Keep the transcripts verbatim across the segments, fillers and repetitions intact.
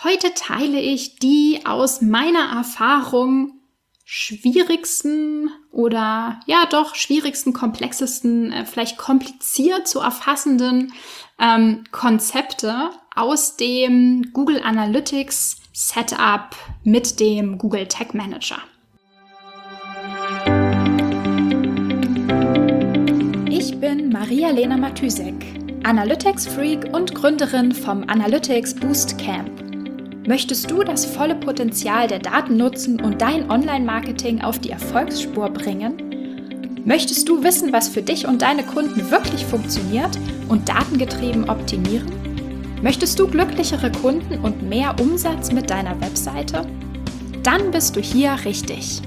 Heute teile ich die aus meiner Erfahrung schwierigsten oder ja doch schwierigsten, komplexesten, äh, vielleicht kompliziert zu erfassenden ähm, Konzepte aus dem Google Analytics Setup mit dem Google Tag Manager. Ich bin Maria-Lena Matysek, Analytics-Freak und Gründerin vom Analytics Boost Camp. Möchtest du das volle Potenzial der Daten nutzen und dein Online-Marketing auf die Erfolgsspur bringen? Möchtest du wissen, was für dich und deine Kunden wirklich funktioniert und datengetrieben optimieren? Möchtest du glücklichere Kunden und mehr Umsatz mit deiner Webseite? Dann bist du hier richtig.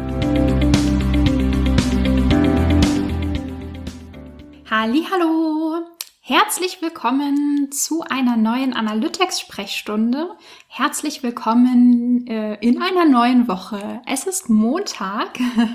Hallihallo! Herzlich willkommen zu einer neuen Analytics-Sprechstunde. Herzlich willkommen äh, in einer neuen Woche. Es ist Montag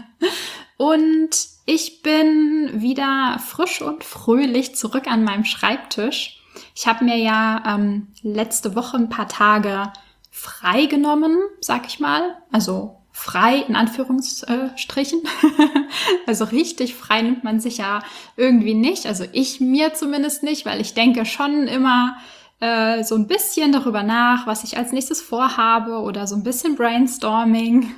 und ich bin wieder frisch und fröhlich zurück an meinem Schreibtisch. Ich habe mir ja ähm, letzte Woche ein paar Tage frei genommen, sag ich mal. Also frei in Anführungsstrichen. Also richtig frei nimmt man sich ja irgendwie nicht. Also ich mir zumindest nicht, weil ich denke schon immer äh, so ein bisschen darüber nach, was ich als nächstes vorhabe oder so ein bisschen Brainstorming.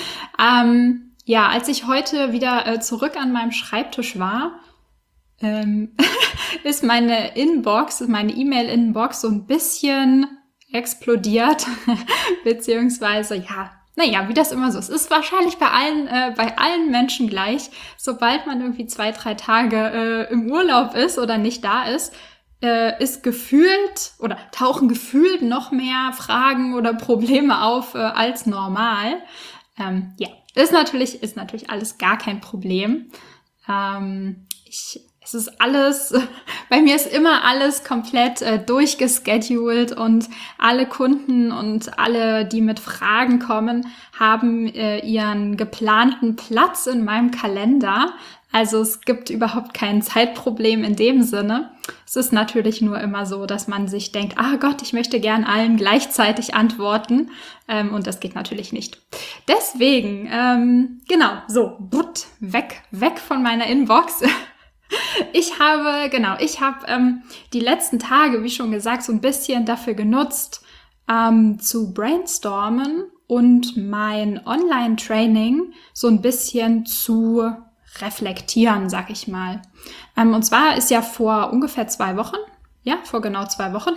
ähm, ja, als ich heute wieder äh, zurück an meinem Schreibtisch war, ähm, ist meine Inbox, meine E-Mail-Inbox so ein bisschen explodiert, beziehungsweise ja, Naja, wie das immer so ist. Es ist wahrscheinlich bei allen, äh, bei allen Menschen gleich. Sobald man irgendwie zwei, drei Tage äh, im Urlaub ist oder nicht da ist, äh, ist gefühlt oder tauchen gefühlt noch mehr Fragen oder Probleme auf äh, als normal. Ähm, ja, ist natürlich, ist natürlich alles gar kein Problem. Ähm, ich Es ist alles, bei mir ist immer alles komplett äh, durchgeschedult und alle Kunden und alle, die mit Fragen kommen, haben äh, ihren geplanten Platz in meinem Kalender. Also es gibt überhaupt kein Zeitproblem in dem Sinne. Es ist natürlich nur immer so, dass man sich denkt, ah Gott, ich möchte gern allen gleichzeitig antworten. Ähm, und das geht natürlich nicht. Deswegen, ähm, genau, so, butt, weg, weg von meiner Inbox. Ich habe, genau, ich habe ähm, die letzten Tage, wie schon gesagt, so ein bisschen dafür genutzt, ähm, zu brainstormen und mein Online-Training so ein bisschen zu reflektieren, sag ich mal. Ähm, und zwar ist ja vor ungefähr zwei Wochen, ja, vor genau zwei Wochen,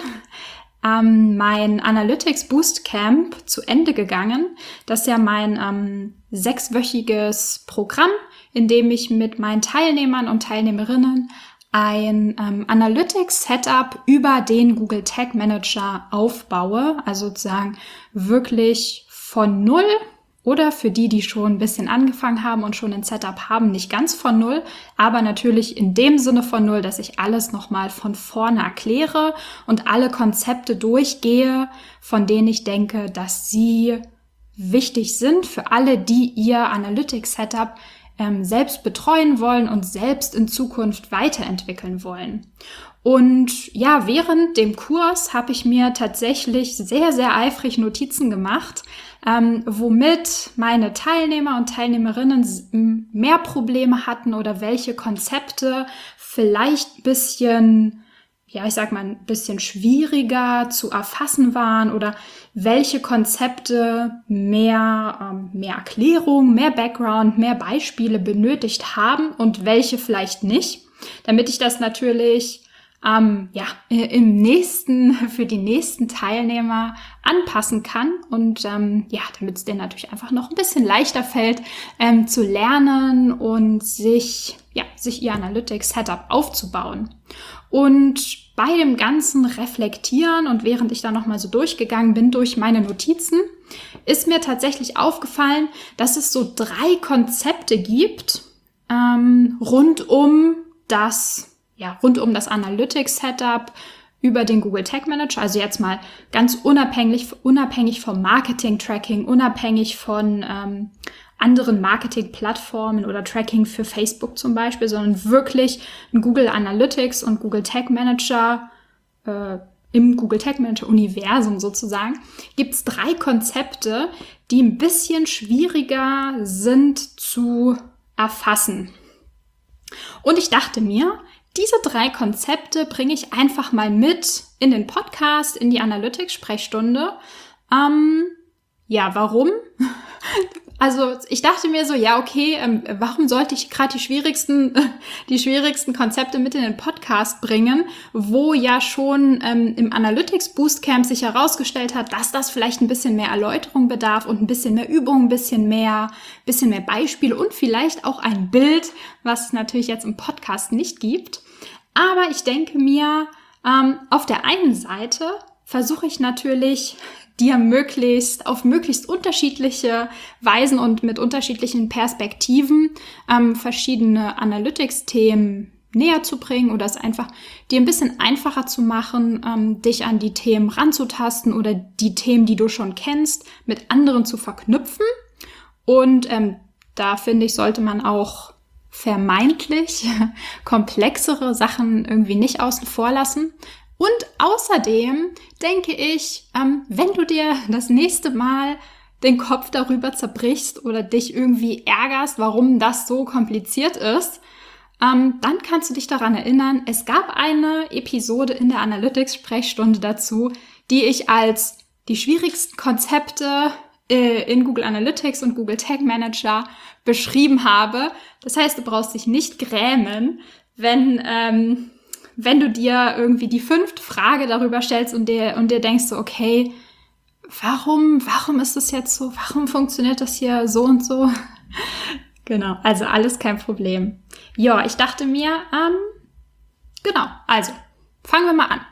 ähm, mein Analytics Boost Camp zu Ende gegangen. Das ist ja mein ähm, sechswöchiges Programm, in dem ich mit meinen Teilnehmern und Teilnehmerinnen ein ähm, Analytics-Setup über den Google Tag Manager aufbaue. Also sozusagen wirklich von null oder für die, die schon ein bisschen angefangen haben und schon ein Setup haben, nicht ganz von null, aber natürlich in dem Sinne von null, dass ich alles nochmal von vorne erkläre und alle Konzepte durchgehe, von denen ich denke, dass sie wichtig sind für alle, die ihr Analytics-Setup ähm, selbst betreuen wollen und selbst in Zukunft weiterentwickeln wollen. Und ja, während dem Kurs habe ich mir tatsächlich sehr, sehr eifrig Notizen gemacht, ähm, womit meine Teilnehmer und Teilnehmerinnen mehr Probleme hatten oder welche Konzepte vielleicht ein bisschen, ja, ich sag mal, ein bisschen schwieriger zu erfassen waren oder welche Konzepte mehr, ähm, mehr Erklärung, mehr Background, mehr Beispiele benötigt haben und welche vielleicht nicht, damit ich das natürlich ähm, ja, im nächsten, für die nächsten Teilnehmer anpassen kann und ähm, ja, damit es denen natürlich einfach noch ein bisschen leichter fällt, ähm, zu lernen und sich, ja, sich ihr Analytics-Setup aufzubauen. Und bei dem ganzen Reflektieren und während ich da nochmal so durchgegangen bin durch meine Notizen, ist mir tatsächlich aufgefallen, dass es so drei Konzepte gibt ähm, rund um das Ja, rund um das Analytics-Setup über den Google Tag Manager. Also jetzt mal ganz unabhängig, unabhängig vom Marketing-Tracking, unabhängig von ähm, anderen Marketing-Plattformen oder Tracking für Facebook zum Beispiel, sondern wirklich ein Google Analytics und Google Tag Manager äh, im Google Tag Manager Universum sozusagen, gibt es drei Konzepte, die ein bisschen schwieriger sind zu erfassen. Und ich dachte mir, diese drei Konzepte bringe ich einfach mal mit in den Podcast, in die Analytics-Sprechstunde. Ähm, ja, warum? Also ich dachte mir so, ja okay, ähm, warum sollte ich gerade die schwierigsten, äh, die schwierigsten Konzepte mit in den Podcast bringen, wo ja schon ähm, im Analytics Bootcamp sich herausgestellt hat, dass das vielleicht ein bisschen mehr Erläuterung bedarf und ein bisschen mehr Übung, ein bisschen mehr, bisschen mehr Beispiele und vielleicht auch ein Bild, was es natürlich jetzt im Podcast nicht gibt. Aber ich denke mir, ähm, auf der einen Seite versuche ich natürlich, dir möglichst auf möglichst unterschiedliche Weisen und mit unterschiedlichen Perspektiven ähm, verschiedene Analytics-Themen näher zu bringen oder es einfach dir ein bisschen einfacher zu machen, ähm, dich an die Themen ranzutasten oder die Themen, die du schon kennst, mit anderen zu verknüpfen. Und ähm, da finde ich, sollte man auch vermeintlich komplexere Sachen irgendwie nicht außen vor lassen. Und außerdem denke ich, ähm, wenn du dir das nächste Mal den Kopf darüber zerbrichst oder dich irgendwie ärgerst, warum das so kompliziert ist, ähm, dann kannst du dich daran erinnern, es gab eine Episode in der Analytics-Sprechstunde dazu, die ich als die schwierigsten Konzepte äh, in Google Analytics und Google Tag Manager beschrieben habe. Das heißt, du brauchst dich nicht grämen, wenn... Ähm, wenn du dir irgendwie die fünfte Frage darüber stellst und dir, und dir denkst so, okay, warum, warum ist das jetzt so? Warum funktioniert das hier so und so? Genau, also alles kein Problem. Ja, ich dachte mir, ähm, genau, also fangen wir mal an.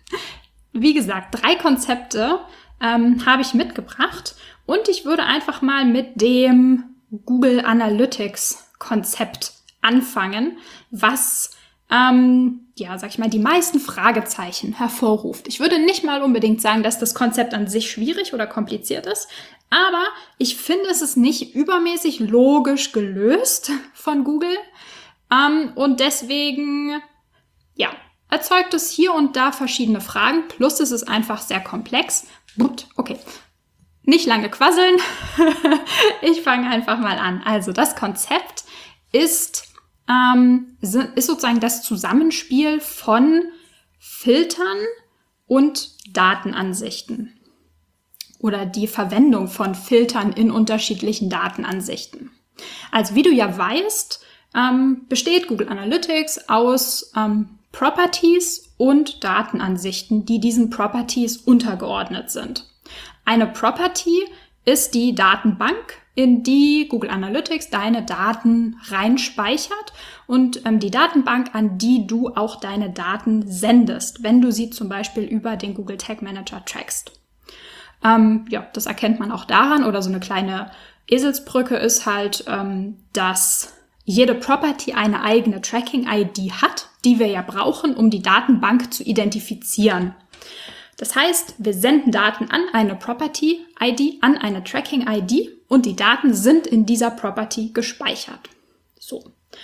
Wie gesagt, drei Konzepte ähm, habe ich mitgebracht und ich würde einfach mal mit dem Google Analytics Konzept anfangen, was Ähm, ja, sag ich mal, die meisten Fragezeichen hervorruft. Ich würde nicht mal unbedingt sagen, dass das Konzept an sich schwierig oder kompliziert ist, aber ich finde, es ist nicht übermäßig logisch gelöst von Google ähm, und deswegen, ja, erzeugt es hier und da verschiedene Fragen, plus es ist einfach sehr komplex. Gut, okay. Nicht lange quasseln. Ich fange einfach mal an. Also, das Konzept ist Ähm, ist sozusagen das Zusammenspiel von Filtern und Datenansichten oder die Verwendung von Filtern in unterschiedlichen Datenansichten. Also wie du ja weißt, ähm, besteht Google Analytics aus ähm, Properties und Datenansichten, die diesen Properties untergeordnet sind. Eine Property ist die Datenbank, in die Google Analytics deine Daten reinspeichert und ähm, die Datenbank, an die du auch deine Daten sendest, wenn du sie zum Beispiel über den Google Tag Manager trackst. Ähm, ja, das erkennt man auch daran, oder so eine kleine Eselsbrücke ist halt, ähm, dass jede Property eine eigene Tracking-I D hat, die wir ja brauchen, um die Datenbank zu identifizieren. Das heißt, wir senden Daten an eine Property-I D, an eine Tracking-I D und die Daten sind in dieser Property gespeichert. So.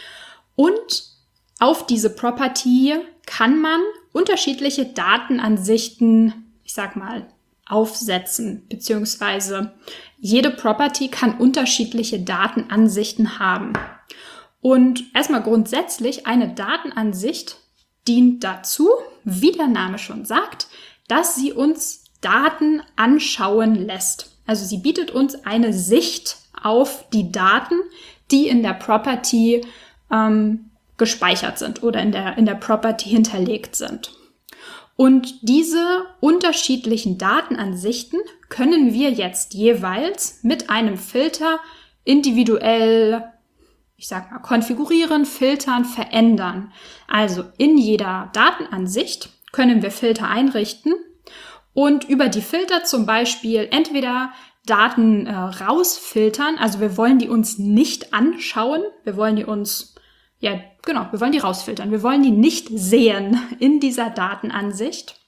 Und auf diese Property kann man unterschiedliche Datenansichten, ich sag mal, aufsetzen, beziehungsweise jede Property kann unterschiedliche Datenansichten haben. Und erstmal grundsätzlich, eine Datenansicht dient dazu, wie der Name schon sagt, dass sie uns Daten anschauen lässt. Also sie bietet uns eine Sicht auf die Daten, die in der Property ähm, gespeichert sind oder in der, in der Property hinterlegt sind. Und diese unterschiedlichen Datenansichten können wir jetzt jeweils mit einem Filter individuell, ich sag mal, konfigurieren, filtern, verändern. Also in jeder Datenansicht können wir Filter einrichten und über die Filter zum Beispiel entweder Daten äh, rausfiltern, also wir wollen die uns nicht anschauen, wir wollen die uns, ja genau, wir wollen die rausfiltern, wir wollen die nicht sehen in dieser Datenansicht.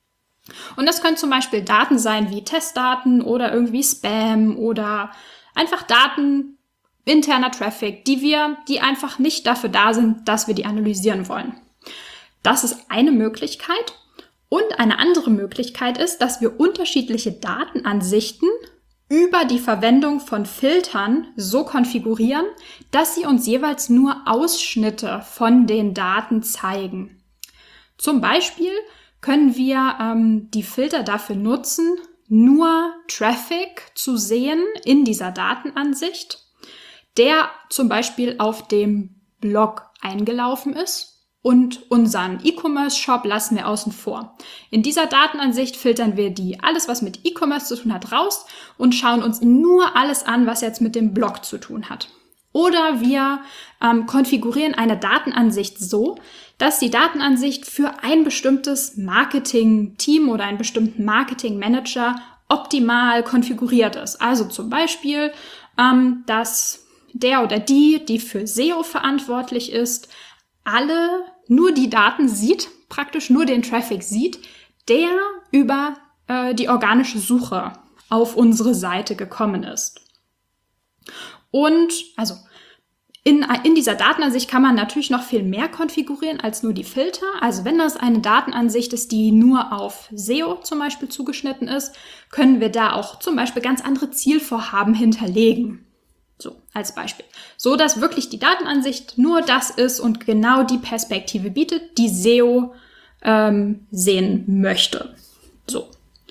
Und das können zum Beispiel Daten sein wie Testdaten oder irgendwie Spam oder einfach Daten, interner Traffic, die wir, die einfach nicht dafür da sind, dass wir die analysieren wollen. Das ist eine Möglichkeit. Und eine andere Möglichkeit ist, dass wir unterschiedliche Datenansichten über die Verwendung von Filtern so konfigurieren, dass sie uns jeweils nur Ausschnitte von den Daten zeigen. Zum Beispiel können wir ähm, die Filter dafür nutzen, nur Traffic zu sehen in dieser Datenansicht, der zum Beispiel auf dem Blog eingelaufen ist. Und unseren E-Commerce-Shop lassen wir außen vor. In dieser Datenansicht filtern wir die alles, was mit E-Commerce zu tun hat, raus und schauen uns nur alles an, was jetzt mit dem Blog zu tun hat. Oder wir ähm, konfigurieren eine Datenansicht so, dass die Datenansicht für ein bestimmtes Marketing-Team oder einen bestimmten Marketing-Manager optimal konfiguriert ist. Also zum Beispiel, ähm, dass der oder die, die für S E O verantwortlich ist, alle nur die Daten sieht, praktisch nur den Traffic sieht, der über äh, die organische Suche auf unsere Seite gekommen ist. Und also in, in dieser Datenansicht kann man natürlich noch viel mehr konfigurieren als nur die Filter. Also wenn das eine Datenansicht ist, die nur auf S E O zum Beispiel zugeschnitten ist, können wir da auch zum Beispiel ganz andere Zielvorhaben hinterlegen. So, als Beispiel. So, dass wirklich die Datenansicht nur das ist und genau die Perspektive bietet, die S E O ähm, sehen möchte. So.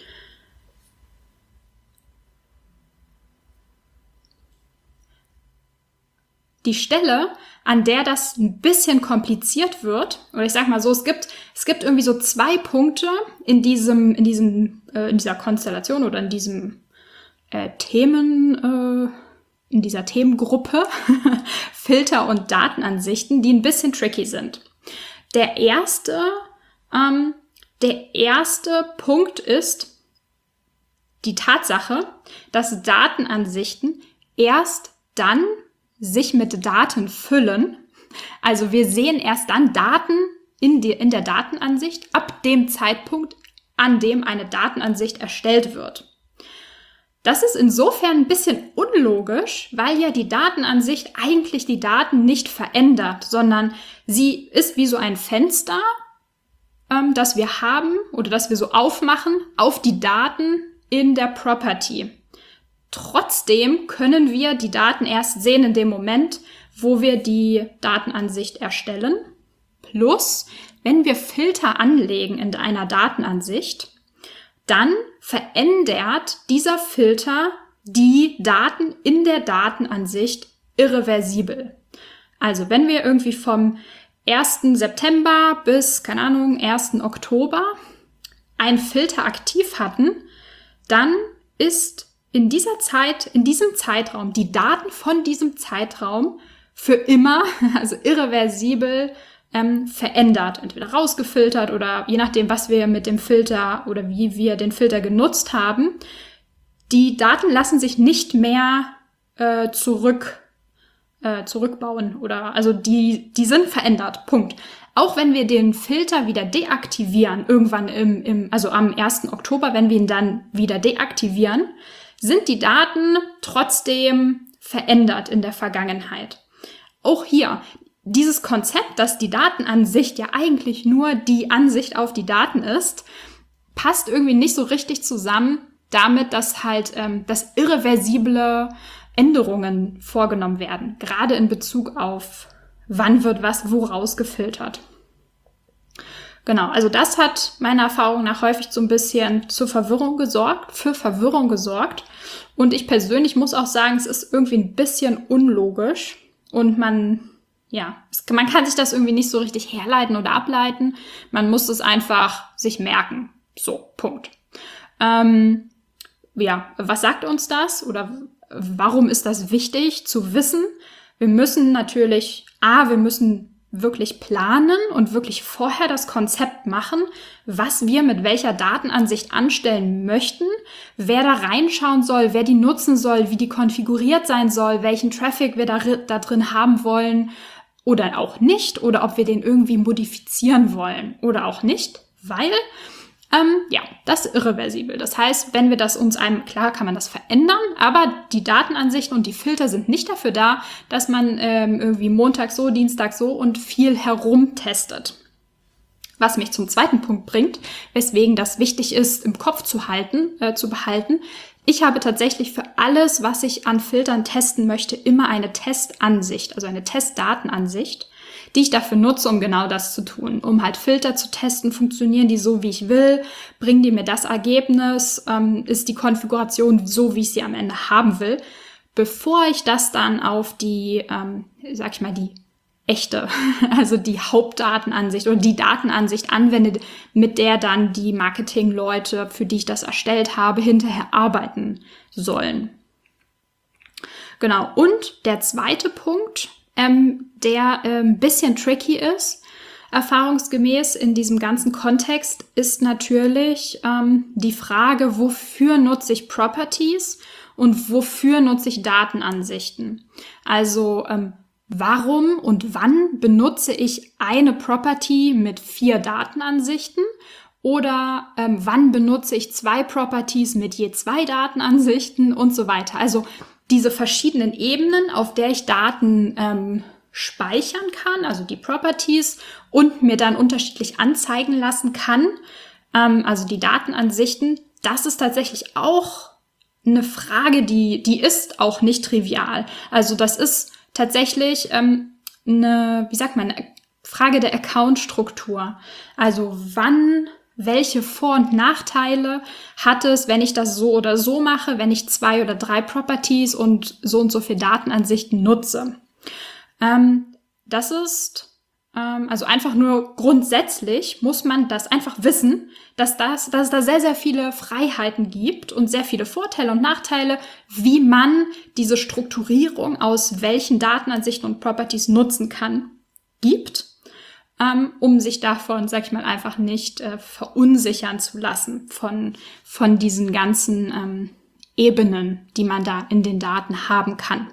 Die Stelle, an der das ein bisschen kompliziert wird, oder ich sag mal so, es gibt, es gibt irgendwie so zwei Punkte in diesem, in diesem, äh, in dieser Konstellation oder in diesem äh, Themen, äh, in dieser Themengruppe Filter und Datenansichten, die ein bisschen tricky sind. Der erste, ähm, der erste Punkt ist die Tatsache, dass Datenansichten erst dann sich mit Daten füllen. Also wir sehen erst dann Daten in, die, in der Datenansicht ab dem Zeitpunkt, an dem eine Datenansicht erstellt wird. Das ist insofern ein bisschen unlogisch, weil ja die Datenansicht eigentlich die Daten nicht verändert, sondern sie ist wie so ein Fenster, ähm, das wir haben oder das wir so aufmachen auf die Daten in der Property. Trotzdem können wir die Daten erst sehen in dem Moment, wo wir die Datenansicht erstellen. Plus, wenn wir Filter anlegen in einer Datenansicht, dann verändert dieser Filter die Daten in der Datenansicht irreversibel. Also wenn wir irgendwie vom ersten September bis, keine Ahnung, ersten Oktober einen Filter aktiv hatten, dann ist in dieser Zeit, in diesem Zeitraum, die Daten von diesem Zeitraum für immer, also irreversibel, Ähm, verändert, entweder rausgefiltert oder je nachdem, was wir mit dem Filter oder wie wir den Filter genutzt haben. Die Daten lassen sich nicht mehr äh, zurück, äh, zurückbauen oder also die, die sind verändert. Punkt. Auch wenn wir den Filter wieder deaktivieren, irgendwann im, im, also am ersten Oktober, wenn wir ihn dann wieder deaktivieren, sind die Daten trotzdem verändert in der Vergangenheit. Auch hier, dieses Konzept, dass die Datenansicht ja eigentlich nur die Ansicht auf die Daten ist, passt irgendwie nicht so richtig zusammen damit, dass halt ähm, dass irreversible Änderungen vorgenommen werden, gerade in Bezug auf wann wird was wo rausgefiltert. Genau, also das hat meiner Erfahrung nach häufig so ein bisschen zur Verwirrung gesorgt, für Verwirrung gesorgt. Und ich persönlich muss auch sagen, es ist irgendwie ein bisschen unlogisch und man Ja, es, man kann sich das irgendwie nicht so richtig herleiten oder ableiten. Man muss es einfach sich merken. So, Punkt. Ähm, ja, was sagt uns das? Oder warum ist das wichtig zu wissen? Wir müssen natürlich, A, wir müssen wirklich planen und wirklich vorher das Konzept machen, was wir mit welcher Datenansicht anstellen möchten, wer da reinschauen soll, wer die nutzen soll, wie die konfiguriert sein soll, welchen Traffic wir da, da drin haben wollen, oder auch nicht, oder ob wir den irgendwie modifizieren wollen oder auch nicht, weil, ähm, ja, das ist irreversibel. Das heißt, wenn wir das uns einem, klar kann man das verändern, aber die Datenansichten und die Filter sind nicht dafür da, dass man ähm, irgendwie Montag so, Dienstag so und viel herumtestet. Was mich zum zweiten Punkt bringt, weswegen das wichtig ist, im Kopf zu halten, äh, zu behalten. Ich habe tatsächlich für alles, was ich an Filtern testen möchte, immer eine Testansicht, also eine Testdatenansicht, die ich dafür nutze, um genau das zu tun. Um halt Filter zu testen, funktionieren die so, wie ich will, bringen die mir das Ergebnis, ähm, ist die Konfiguration so, wie ich sie am Ende haben will, bevor ich das dann auf die, ähm, sag ich mal, die echte, also die Hauptdatenansicht oder die Datenansicht anwende, mit der dann die Marketingleute, für die ich das erstellt habe, hinterher arbeiten sollen. Genau, und der zweite Punkt, ähm, der ein ähm, bisschen tricky ist, erfahrungsgemäß in diesem ganzen Kontext, ist natürlich ähm, die Frage, wofür nutze ich Properties und wofür nutze ich Datenansichten? Also ähm, warum und wann benutze ich eine Property mit vier Datenansichten oder ähm, wann benutze ich zwei Properties mit je zwei Datenansichten und so weiter. Also diese verschiedenen Ebenen, auf der ich Daten ähm, speichern kann, also die Properties, und mir dann unterschiedlich anzeigen lassen kann, ähm, also die Datenansichten, das ist tatsächlich auch eine Frage, die, die ist auch nicht trivial. Also das ist tatsächlich ähm, eine, wie sagt man, eine Frage der Account-Struktur. Also wann, welche Vor- und Nachteile hat es, wenn ich das so oder so mache, wenn ich zwei oder drei Properties und so und so viele Datenansichten nutze. Ähm, das ist, ähm, also einfach nur grundsätzlich muss man das einfach wissen, dass, das, dass es da sehr, sehr viele Freiheiten gibt und sehr viele Vorteile und Nachteile, wie man diese Strukturierung aus welchen Datenansichten und Properties nutzen kann, gibt, ähm, um sich davon, sag ich mal, einfach nicht äh, verunsichern zu lassen von, von diesen ganzen ähm, Ebenen, die man da in den Daten haben kann.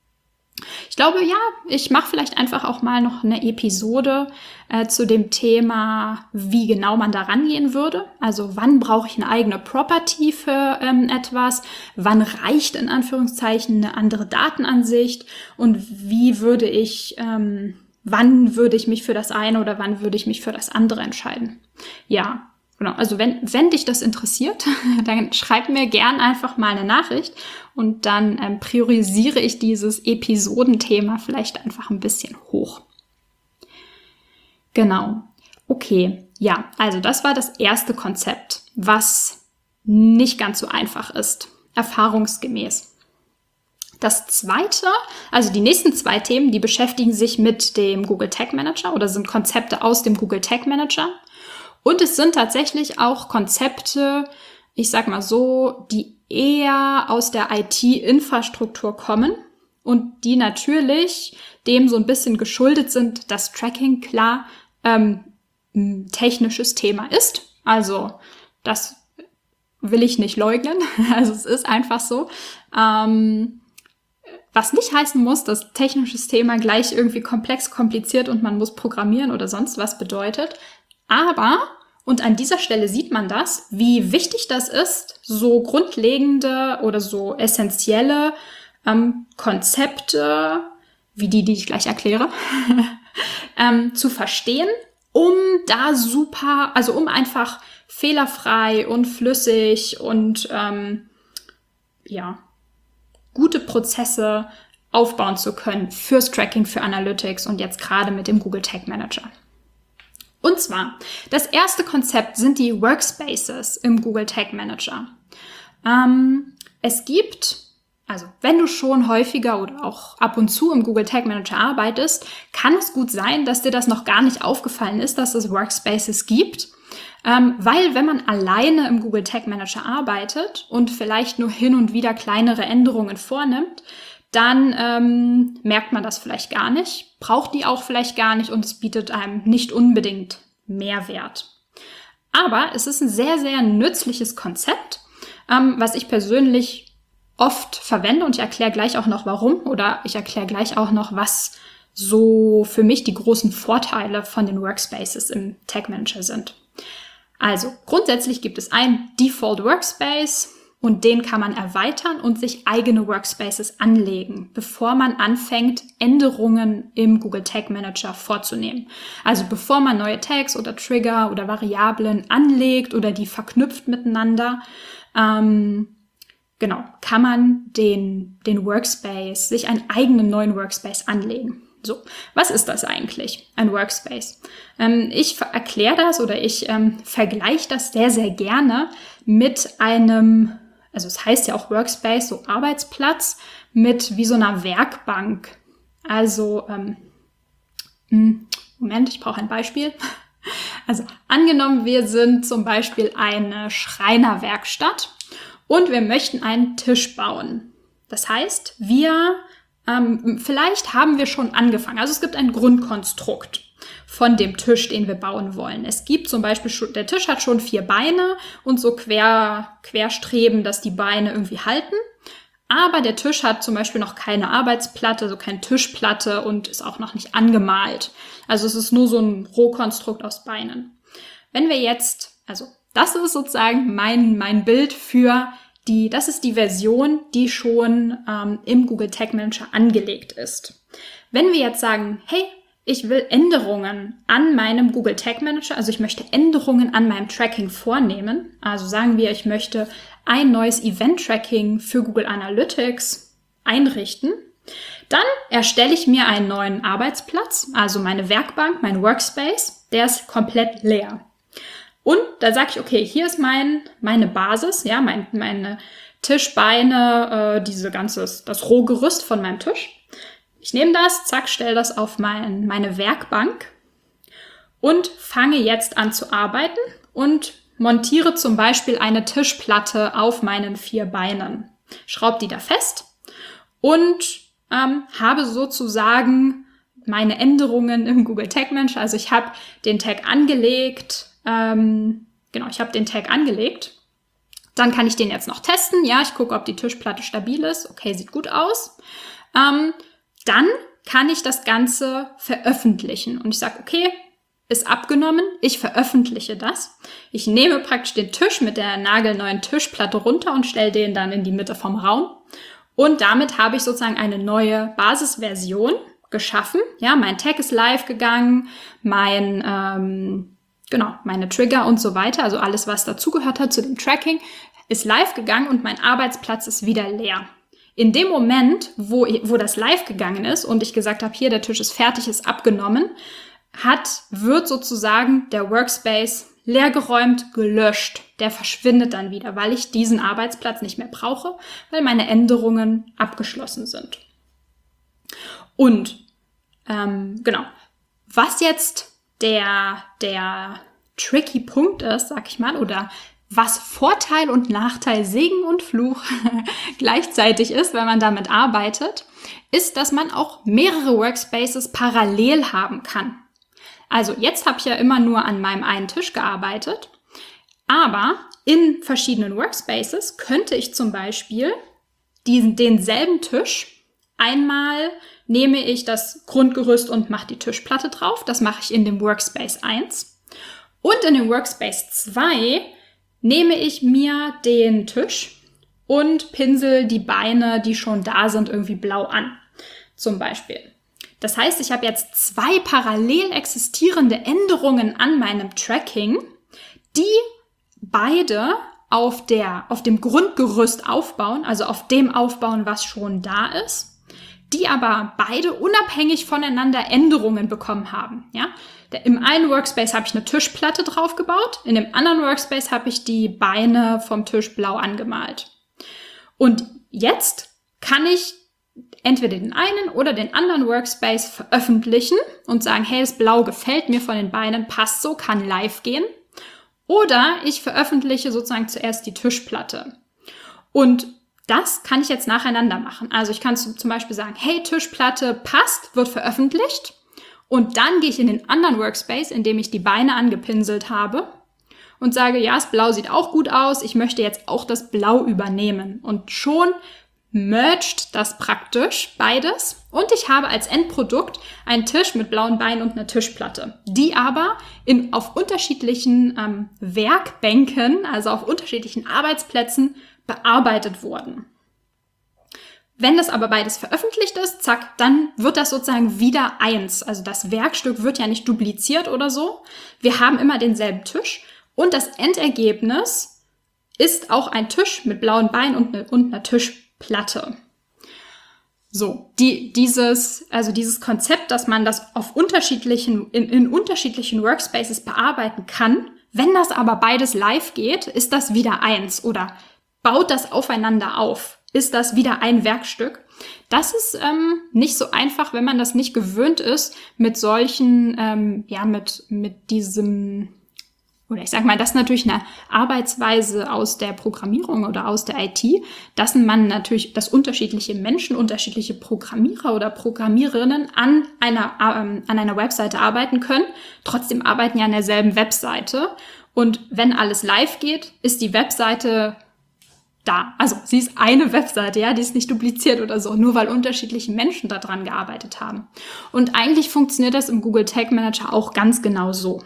Ich glaube, ja, ich mache vielleicht einfach auch mal noch eine Episode äh, zu dem Thema, wie genau man da rangehen würde. Also wann brauche ich eine eigene Property für ähm, etwas? Wann reicht in Anführungszeichen eine andere Datenansicht? Und wie würde ich, ähm, wann würde ich mich für das eine oder wann würde ich mich für das andere entscheiden? Ja. Genau, also wenn, wenn dich das interessiert, dann schreib mir gern einfach mal eine Nachricht und dann ähm, priorisiere ich dieses Episodenthema vielleicht einfach ein bisschen hoch. Genau, okay, ja, also das war das erste Konzept, was nicht ganz so einfach ist, erfahrungsgemäß. Das zweite, also die nächsten zwei Themen, die beschäftigen sich mit dem Google Tag Manager oder sind Konzepte aus dem Google Tag Manager. Und es sind tatsächlich auch Konzepte, ich sag mal so, die eher aus der I T-Infrastruktur kommen und die natürlich dem so ein bisschen geschuldet sind, dass Tracking klar ähm, ein technisches Thema ist. Also das will ich nicht leugnen. Also es ist einfach so. Ähm, was nicht heißen muss, dass technisches Thema gleich irgendwie komplex, kompliziert und man muss programmieren oder sonst was bedeutet. Aber, und an dieser Stelle sieht man das, wie wichtig das ist, so grundlegende oder so essentielle ähm, Konzepte, wie die, die ich gleich erkläre, ähm, zu verstehen, um da super, also um einfach fehlerfrei und flüssig und ähm, ja, gute Prozesse aufbauen zu können fürs Tracking, für Analytics und jetzt gerade mit dem Google Tag Manager. Und zwar, das erste Konzept sind die Workspaces im Google Tag Manager. Ähm, es gibt, also wenn du schon häufiger oder auch ab und zu im Google Tag Manager arbeitest, kann es gut sein, dass dir das noch gar nicht aufgefallen ist, dass es Workspaces gibt. Ähm, weil wenn man alleine im Google Tag Manager arbeitet und vielleicht nur hin und wieder kleinere Änderungen vornimmt, dann ähm, merkt man das vielleicht gar nicht, braucht die auch vielleicht gar nicht und es bietet einem nicht unbedingt Mehrwert. Aber es ist ein sehr, sehr nützliches Konzept, ähm, was ich persönlich oft verwende und ich erkläre gleich auch noch warum oder ich erkläre gleich auch noch, was so für mich die großen Vorteile von den Workspaces im Tag Manager sind. Also grundsätzlich gibt es ein Default Workspace, und den kann man erweitern und sich eigene Workspaces anlegen, bevor man anfängt, Änderungen im Google Tag Manager vorzunehmen. Also bevor man neue Tags oder Trigger oder Variablen anlegt oder die verknüpft miteinander, ähm, genau, kann man den, den Workspace, sich einen eigenen neuen Workspace anlegen. So, was ist das eigentlich, ein Workspace? Ähm, ich erkläre das oder ich ähm, vergleiche das sehr, sehr gerne mit einem, also es heißt ja auch Workspace, so Arbeitsplatz, mit wie so einer Werkbank. Also, ähm, Moment, ich brauche ein Beispiel. Also angenommen, wir sind zum Beispiel eine Schreinerwerkstatt und wir möchten einen Tisch bauen. Das heißt, wir Ähm, vielleicht haben wir schon angefangen. Also es gibt ein Grundkonstrukt von dem Tisch, den wir bauen wollen. Es gibt zum Beispiel schon, der Tisch hat schon vier Beine und so quer, querstreben, dass die Beine irgendwie halten. Aber der Tisch hat zum Beispiel noch keine Arbeitsplatte, also keine Tischplatte und ist auch noch nicht angemalt. Also es ist nur so ein Rohkonstrukt aus Beinen. Wenn wir jetzt, also das ist sozusagen mein, mein Bild für Die, das ist die Version, die schon ähm, im Google Tag Manager angelegt ist. Wenn wir jetzt sagen, hey, ich will Änderungen an meinem Google Tag Manager, also ich möchte Änderungen an meinem Tracking vornehmen, also sagen wir, ich möchte ein neues Event-Tracking für Google Analytics einrichten, dann erstelle ich mir einen neuen Arbeitsplatz, also meine Werkbank, mein Workspace, der ist komplett leer. Und da sage ich, okay, hier ist mein, meine Basis, ja, mein, meine Tischbeine, äh, diese ganze, das Rohgerüst von meinem Tisch. Ich nehme das, zack, stelle das auf mein, meine Werkbank und fange jetzt an zu arbeiten und montiere zum Beispiel eine Tischplatte auf meinen vier Beinen. Schraube die da fest und ähm, habe sozusagen meine Änderungen im Google Tag Manager. Also ich habe den Tag angelegt, Ähm, genau, ich habe den Tag angelegt. Dann kann ich den jetzt noch testen. Ja, ich gucke, ob die Tischplatte stabil ist. Okay, sieht gut aus. Ähm, dann kann ich das Ganze veröffentlichen. Und ich sage, okay, ist abgenommen. Ich veröffentliche das. Ich nehme praktisch den Tisch mit der nagelneuen Tischplatte runter und stelle den dann in die Mitte vom Raum. Und damit habe ich sozusagen eine neue Basisversion geschaffen. Ja, mein Tag ist live gegangen. Mein... Ähm, Genau, meine Trigger und so weiter, also alles, was dazugehört hat zu dem Tracking, ist live gegangen und mein Arbeitsplatz ist wieder leer. In dem Moment, wo, wo das live gegangen ist und ich gesagt habe, hier, der Tisch ist fertig, ist abgenommen, hat, wird sozusagen der Workspace leergeräumt, gelöscht. Der verschwindet dann wieder, weil ich diesen Arbeitsplatz nicht mehr brauche, weil meine Änderungen abgeschlossen sind. Und, ähm, genau, was jetzt der, der tricky Punkt ist, sag ich mal, oder was Vorteil und Nachteil, Segen und Fluch gleichzeitig ist, wenn man damit arbeitet, ist, dass man auch mehrere Workspaces parallel haben kann. Also jetzt habe ich ja immer nur an meinem einen Tisch gearbeitet, aber in verschiedenen Workspaces könnte ich zum Beispiel diesen, denselben Tisch einmal nehme ich das Grundgerüst und mache die Tischplatte drauf. Das mache ich in dem Workspace eins. Und in dem Workspace zwei nehme ich mir den Tisch und pinsel die Beine, die schon da sind, irgendwie blau an. Zum Beispiel. Das heißt, ich habe jetzt zwei parallel existierende Änderungen an meinem Tracking, die beide auf der, auf dem Grundgerüst aufbauen, also auf dem aufbauen, was schon da ist, die aber beide unabhängig voneinander Änderungen bekommen haben. Ja? Im einen Workspace habe ich eine Tischplatte draufgebaut, in dem anderen Workspace habe ich die Beine vom Tisch blau angemalt. Und jetzt kann ich entweder den einen oder den anderen Workspace veröffentlichen und sagen, hey, das Blau gefällt mir von den Beinen, passt so, kann live gehen. Oder ich veröffentliche sozusagen zuerst die Tischplatte. Und das kann ich jetzt nacheinander machen. Also ich kann zum Beispiel sagen, hey, Tischplatte passt, wird veröffentlicht. Und dann gehe ich in den anderen Workspace, in dem ich die Beine angepinselt habe und sage, ja, das Blau sieht auch gut aus, ich möchte jetzt auch das Blau übernehmen. Und schon merged das praktisch beides. Und ich habe als Endprodukt einen Tisch mit blauen Beinen und einer Tischplatte, die aber in, auf unterschiedlichen ähm, Werkbänken, also auf unterschiedlichen Arbeitsplätzen, bearbeitet wurden. Wenn das aber beides veröffentlicht ist, zack, dann wird das sozusagen wieder eins. Also das Werkstück wird ja nicht dupliziert oder so. Wir haben immer denselben Tisch und das Endergebnis ist auch ein Tisch mit blauen Beinen und, ne, und einer Tischplatte. So, die, dieses, also dieses Konzept, dass man das auf unterschiedlichen, in, in unterschiedlichen Workspaces bearbeiten kann, wenn das aber beides live geht, ist das wieder eins oder baut das aufeinander auf. Ist das wieder ein Werkstück? Das ist ähm, nicht so einfach, wenn man das nicht gewöhnt ist, mit solchen, ähm, ja, mit, mit diesem, oder ich sag mal, das ist natürlich eine Arbeitsweise aus der Programmierung oder aus der I T, dass man natürlich, dass unterschiedliche Menschen, unterschiedliche Programmierer oder Programmiererinnen an einer, ähm, an einer Webseite arbeiten können. Trotzdem arbeiten ja an derselben Webseite. Und wenn alles live geht, ist die Webseite da. Also sie ist eine Webseite, ja, die ist nicht dupliziert oder so, nur weil unterschiedliche Menschen daran gearbeitet haben. Und eigentlich funktioniert das im Google Tag Manager auch ganz genau so.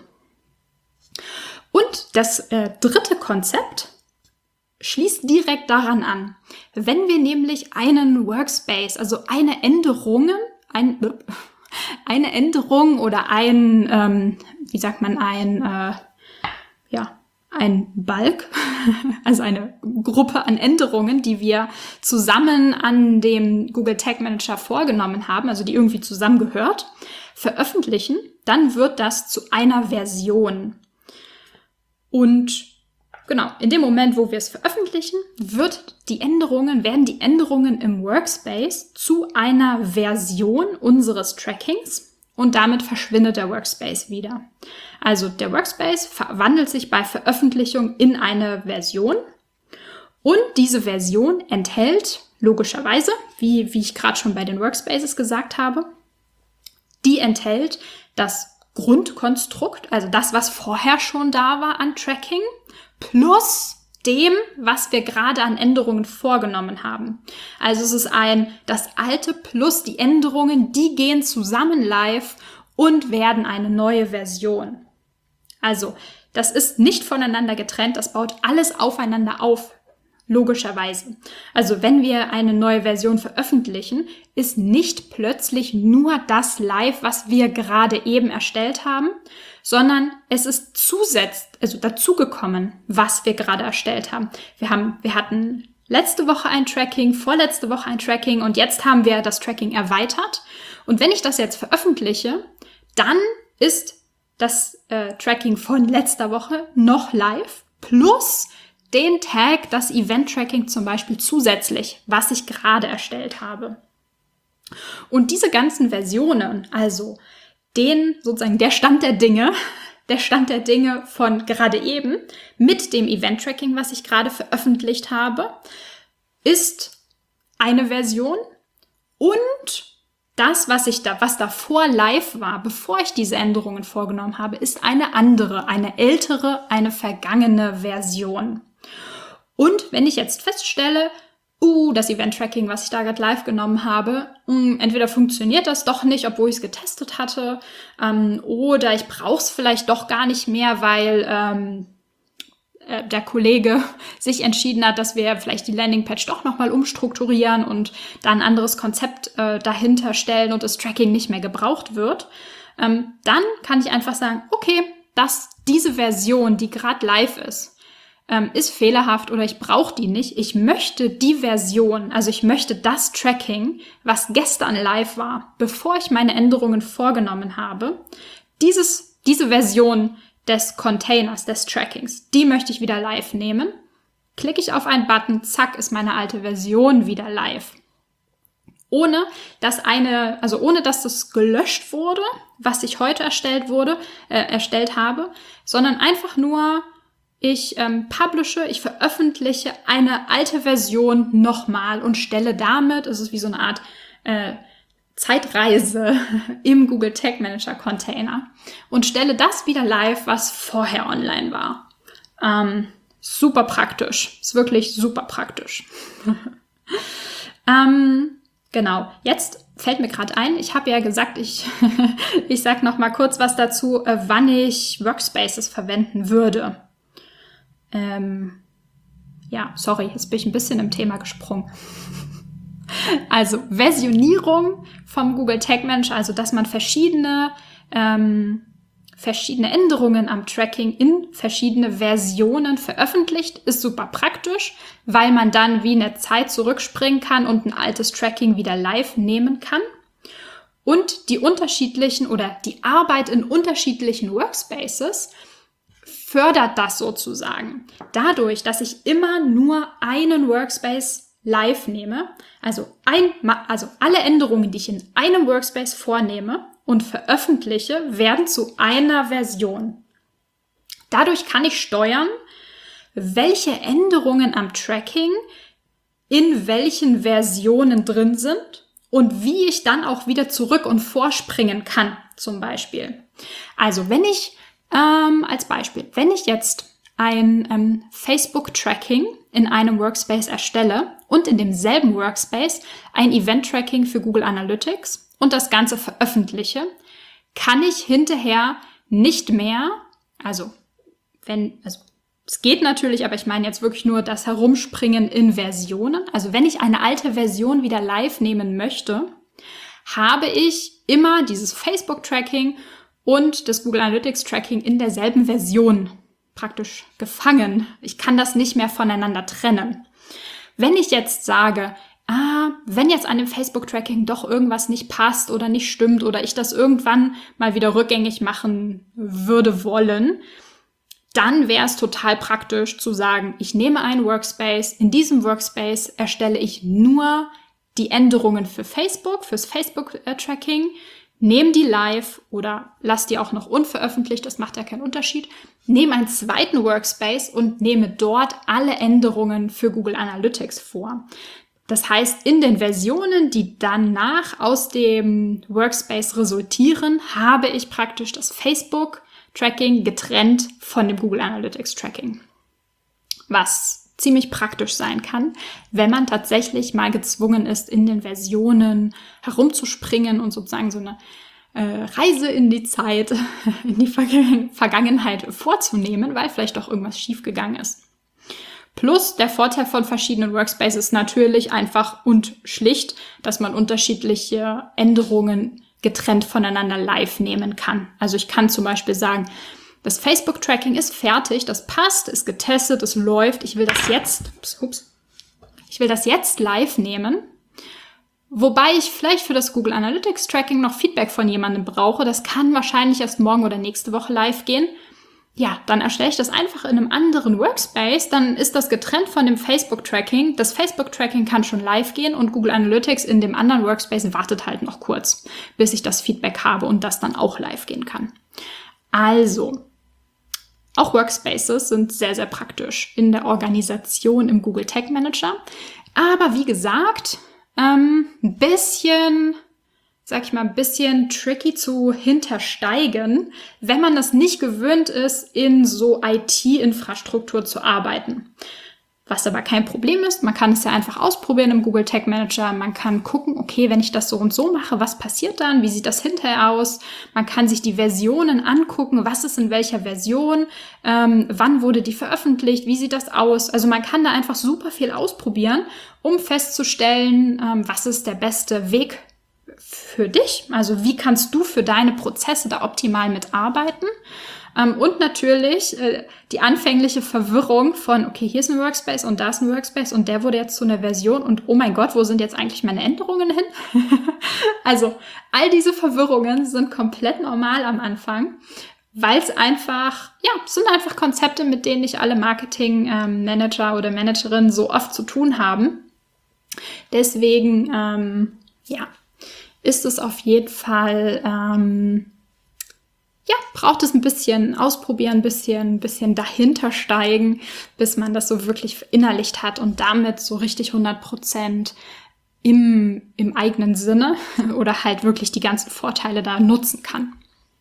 Und das äh, dritte Konzept schließt direkt daran an. Wenn wir nämlich einen Workspace, also eine Änderung, ein, eine Änderung oder ein, ähm, wie sagt man, ein, äh, ja, ein Bulk, also eine Gruppe an Änderungen, die wir zusammen an dem Google Tag Manager vorgenommen haben, also die irgendwie zusammengehört, veröffentlichen, dann wird das zu einer Version. Und genau, in dem Moment, wo wir es veröffentlichen, wird die Änderungen, werden die Änderungen im Workspace zu einer Version unseres Trackings. Und damit verschwindet der Workspace wieder. Also der Workspace verwandelt sich bei Veröffentlichung in eine Version. Und diese Version enthält logischerweise, wie, wie ich gerade schon bei den Workspaces gesagt habe, die enthält das Grundkonstrukt, also das, was vorher schon da war an Tracking, plus dem, was wir gerade an Änderungen vorgenommen haben. Also es ist ein, das Alte plus die Änderungen, die gehen zusammen live und werden eine neue Version. Also das ist nicht voneinander getrennt, das baut alles aufeinander auf, logischerweise. Also wenn wir eine neue Version veröffentlichen, ist nicht plötzlich nur das live, was wir gerade eben erstellt haben, sondern es ist zusätzlich, also dazugekommen, was wir gerade erstellt haben. Wir haben, wir hatten letzte Woche ein Tracking, vorletzte Woche ein Tracking und jetzt haben wir das Tracking erweitert. Und wenn ich das jetzt veröffentliche, dann ist das äh, Tracking von letzter Woche noch live plus den Tag, das Event-Tracking zum Beispiel zusätzlich, was ich gerade erstellt habe. Und diese ganzen Versionen, also den sozusagen der Stand der Dinge, der Stand der Dinge von gerade eben mit dem Event-Tracking, was ich gerade veröffentlicht habe, ist eine Version und das, was ich da, was davor live war, bevor ich diese Änderungen vorgenommen habe, ist eine andere, eine ältere, eine vergangene Version. Und wenn ich jetzt feststelle, uh, das Event-Tracking, was ich da gerade live genommen habe, mh, entweder funktioniert das doch nicht, obwohl ich es getestet hatte, ähm, oder ich brauche es vielleicht doch gar nicht mehr, weil ähm, äh, der Kollege sich entschieden hat, dass wir vielleicht die Landingpage doch nochmal umstrukturieren und da ein anderes Konzept äh, dahinter stellen und das Tracking nicht mehr gebraucht wird, ähm, dann kann ich einfach sagen, okay, dass diese Version, die gerade live ist, ähm, ist fehlerhaft oder ich brauche die nicht. Ich möchte die Version, also ich möchte das Tracking, was gestern live war, bevor ich meine Änderungen vorgenommen habe, dieses, diese Version des Containers, des Trackings, die möchte ich wieder live nehmen. Klicke ich auf einen Button, zack, ist meine alte Version wieder live. Ohne dass eine, also ohne dass das gelöscht wurde, was ich heute erstellt wurde, äh, erstellt habe, sondern einfach nur ich ähm, publishe, ich veröffentliche eine alte Version nochmal und stelle damit, es ist wie so eine Art äh, Zeitreise im Google Tag Manager Container und stelle das wieder live, was vorher online war. Ähm, super praktisch, ist wirklich super praktisch. ähm, genau, jetzt fällt mir gerade ein, ich habe ja gesagt, ich, ich sage noch mal kurz was dazu, äh, wann ich Workspaces verwenden würde. Ähm, ja, sorry, jetzt bin ich ein bisschen im Thema gesprungen. Also Versionierung vom Google Tag Manager, also dass man verschiedene, ähm, verschiedene Änderungen am Tracking in verschiedene Versionen veröffentlicht, ist super praktisch, weil man dann wie eine Zeit zurückspringen kann und ein altes Tracking wieder live nehmen kann. Und die unterschiedlichen oder die Arbeit in unterschiedlichen Workspaces fördert das sozusagen. Dadurch, dass ich immer nur einen Workspace live nehme, also, ein, also alle Änderungen, die ich in einem Workspace vornehme und veröffentliche, werden zu einer Version. Dadurch kann ich steuern, welche Änderungen am Tracking in welchen Versionen drin sind und wie ich dann auch wieder zurück und vorspringen kann, zum Beispiel. Also wenn ich, ähm, als Beispiel, wenn ich jetzt ein ähm, Facebook-Tracking in einem Workspace erstelle und in demselben Workspace ein Event-Tracking für Google Analytics und das Ganze veröffentliche, kann ich hinterher nicht mehr, also wenn, also es geht natürlich, aber ich meine jetzt wirklich nur das Herumspringen in Versionen. Also wenn ich eine alte Version wieder live nehmen möchte, habe ich immer dieses Facebook-Tracking und das Google Analytics-Tracking in derselben Version praktisch gefangen. Ich kann das nicht mehr voneinander trennen. Wenn ich jetzt sage, ah, wenn jetzt an dem Facebook-Tracking doch irgendwas nicht passt oder nicht stimmt oder ich das irgendwann mal wieder rückgängig machen würde wollen, dann wäre es total praktisch zu sagen, ich nehme einen Workspace, in diesem Workspace erstelle ich nur die Änderungen für Facebook, fürs Facebook-Tracking, nehme die live oder lass die auch noch unveröffentlicht, das macht ja keinen Unterschied. Nehme einen zweiten Workspace und nehme dort alle Änderungen für Google Analytics vor. Das heißt, in den Versionen, die danach aus dem Workspace resultieren, habe ich praktisch das Facebook-Tracking getrennt von dem Google Analytics-Tracking. Was ziemlich praktisch sein kann, wenn man tatsächlich mal gezwungen ist, in den Versionen herumzuspringen und sozusagen so eine äh, Reise in die Zeit, in die Ver- Vergangenheit vorzunehmen, weil vielleicht doch irgendwas schiefgegangen ist. Plus der Vorteil von verschiedenen Workspaces natürlich einfach und schlicht, dass man unterschiedliche Änderungen getrennt voneinander live nehmen kann. Also ich kann zum Beispiel sagen, das Facebook-Tracking ist fertig, das passt, ist getestet, es läuft. Ich will das jetzt, ups, ich will das jetzt live nehmen. Wobei ich vielleicht für das Google Analytics Tracking noch Feedback von jemandem brauche. Das kann wahrscheinlich erst morgen oder nächste Woche live gehen. Ja, dann erstelle ich das einfach in einem anderen Workspace. Dann ist das getrennt von dem Facebook-Tracking. Das Facebook-Tracking kann schon live gehen und Google Analytics in dem anderen Workspace wartet halt noch kurz, bis ich das Feedback habe und das dann auch live gehen kann. Also, auch Workspaces sind sehr, sehr praktisch in der Organisation im Google Tag Manager. Aber wie gesagt, ähm, ein bisschen, sag ich mal, ein bisschen tricky zu hintersteigen, wenn man das nicht gewöhnt ist, in so I T-Infrastruktur zu arbeiten. Was aber kein Problem ist, man kann es ja einfach ausprobieren im Google Tag Manager. Man kann gucken, okay, wenn ich das so und so mache, was passiert dann? Wie sieht das hinterher aus? Man kann sich die Versionen angucken, was ist in welcher Version, ähm, wann wurde die veröffentlicht, wie sieht das aus? Also man kann da einfach super viel ausprobieren, um festzustellen, ähm, was ist der beste Weg für dich? Also wie kannst du für deine Prozesse da optimal mitarbeiten? Um, und natürlich äh, die anfängliche Verwirrung von, okay, hier ist ein Workspace und da ist ein Workspace und der wurde jetzt zu einer Version und oh mein Gott, wo sind jetzt eigentlich meine Änderungen hin? Also all diese Verwirrungen sind komplett normal am Anfang, weil es einfach, ja, es sind einfach Konzepte, mit denen nicht alle Marketing-Manager ähm, oder Managerinnen so oft zu tun haben. Deswegen, ähm, ja, ist es auf jeden Fall... Ähm, Ja, braucht es ein bisschen ausprobieren, ein bisschen, ein bisschen dahinter steigen, bis man das so wirklich verinnerlicht hat und damit so richtig hundert Prozent im, im eigenen Sinne oder halt wirklich die ganzen Vorteile da nutzen kann.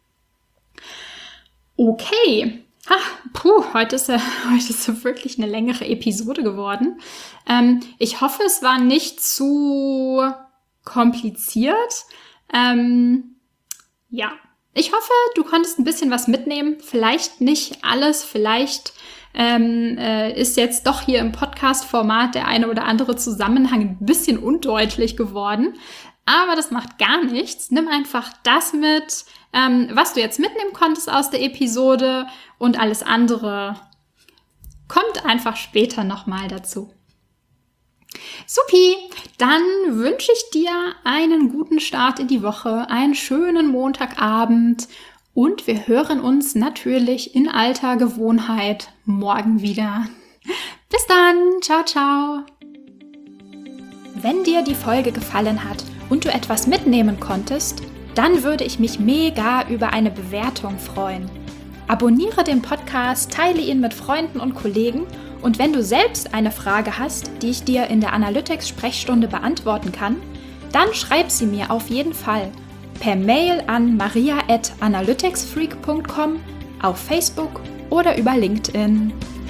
Okay, ha, puh, heute ist ja, heute ist ja wirklich eine längere Episode geworden. Ähm, ich hoffe, es war nicht zu kompliziert. Ähm, ja. Ich hoffe, du konntest ein bisschen was mitnehmen. Vielleicht nicht alles, vielleicht ähm, äh, ist jetzt doch hier im Podcast-Format der eine oder andere Zusammenhang ein bisschen undeutlich geworden. Aber das macht gar nichts. Nimm einfach das mit, ähm, was du jetzt mitnehmen konntest aus der Episode, und alles andere kommt einfach später nochmal dazu. Supi, dann wünsche ich dir einen guten Start in die Woche, einen schönen Montagabend, und wir hören uns natürlich in alter Gewohnheit morgen wieder. Bis dann, ciao, ciao. Wenn dir die Folge gefallen hat und du etwas mitnehmen konntest, dann würde ich mich mega über eine Bewertung freuen. Abonniere den Podcast, teile ihn mit Freunden und Kollegen, und wenn du selbst eine Frage hast, die ich dir in der Analytics-Sprechstunde beantworten kann, dann schreib sie mir auf jeden Fall per Mail an maria at analyticsfreak punkt com, auf Facebook oder über LinkedIn.